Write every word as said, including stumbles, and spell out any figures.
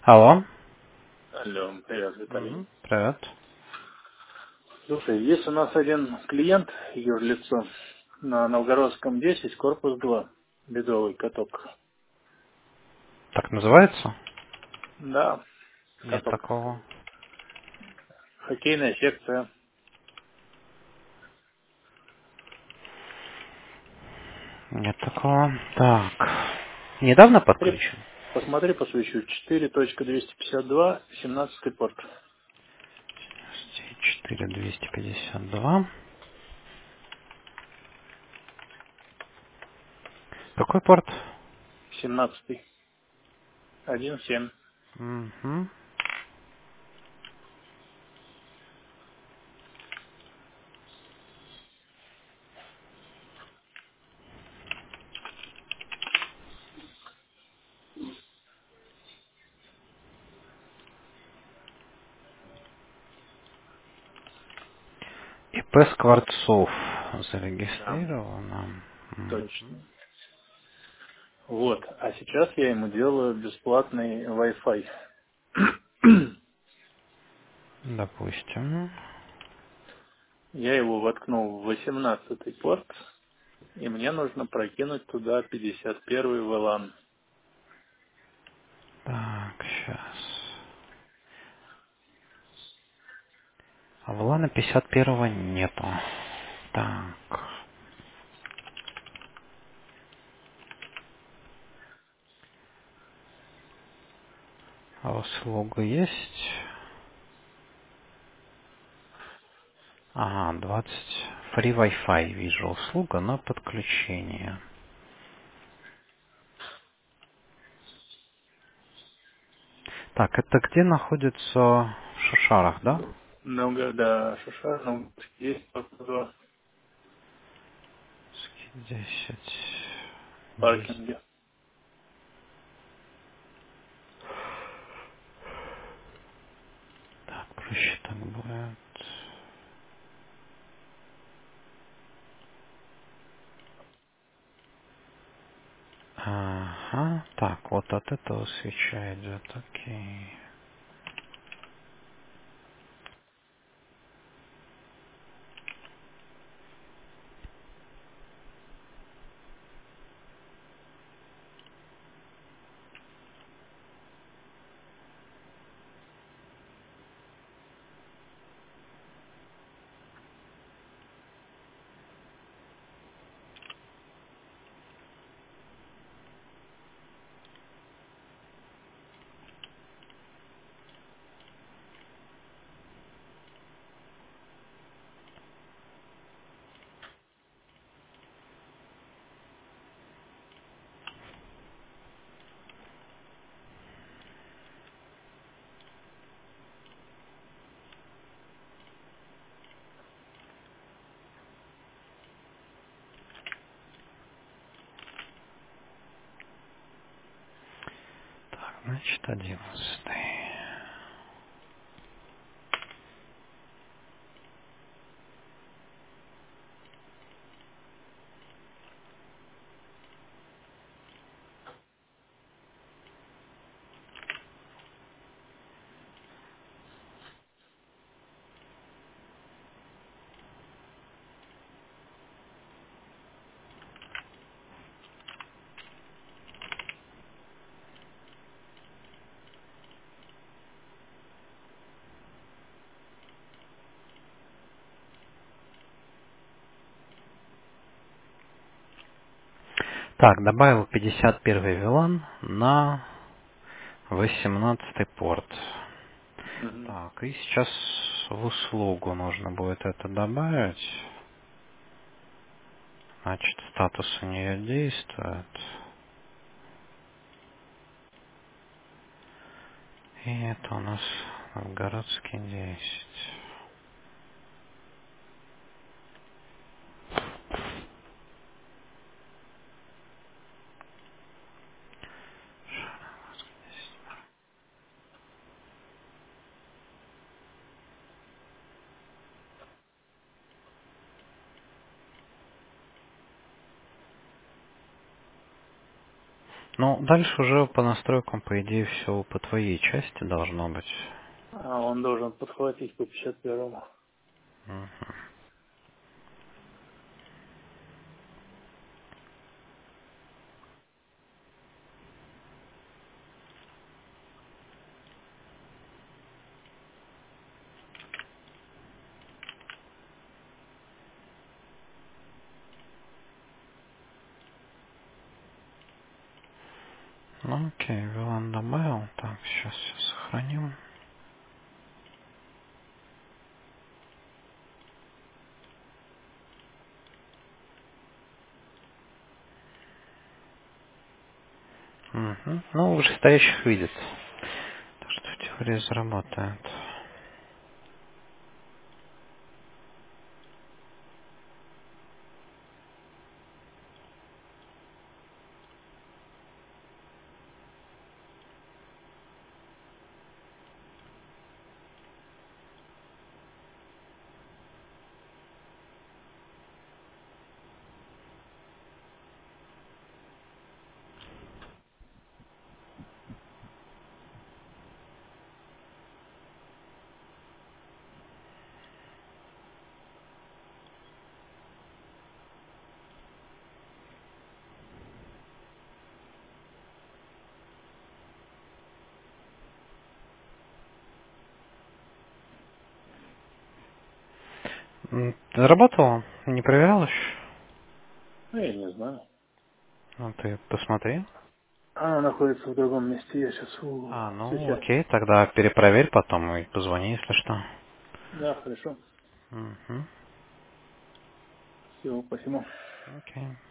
Алло. Алло, привет, Виталий. Мгм. Привет. Слушай, есть у нас один клиент, юрлицо, на Новгородском десять, корпус два, бедовый каток. Так называется? Да, Нет каток. такого. Хоккейная секция. Нет такого. Так. Недавно Посмотри, подключен? посмотри, посвящу. четыре точка двести пятьдесят два, семнадцатый порт. четыре двести пятьдесят два. Какой порт? семнадцатый. один семь. Угу. ИП Скворцов Да, зарегистрировано. Мгм. точно. Вот, а сейчас я ему делаю бесплатный Wi-Fi. Допустим. Я его воткнул в восемнадцатый порт, и мне нужно прокинуть туда пятьдесят первый вэ лан. Так, сейчас. А в лана пятьдесят первого нету. Так. А услуга есть? Ага, двадцать. Free Wi-Fi вижу. Услуга на подключение. Так, это где находится в Шушарах, да? Много, да, Шушар, ну, есть два Ски десять. десять. паркинге. Так, проще так будет. Ага. Так, вот от этого свеча идет. Окей. Так, значит, одиннадцатый. Так, добавил пятьдесят первый вилан на восемнадцатый порт. Мгм. Так, и сейчас в услугу нужно будет это добавить. Значит, статус у нее действует. И это у нас Новгородский десять. Ну, дальше уже по настройкам, по идее, все по твоей части должно быть. А он должен подхватить по пятьдесят первому. Мгм. Ну, окей, Виланда Mail. Так, сейчас все сохраним. Мгм. Ну, вышестоящих видит. Так что в теории заработает. М, Заработало? Не проверял еще? Ну, я не знаю. Ну, ты посмотри. Она находится в другом месте. Я сейчас у А, ну, сейчас. окей, тогда перепроверь потом и позвони, если что. Да, хорошо. Угу. Всего спасибо. Окей.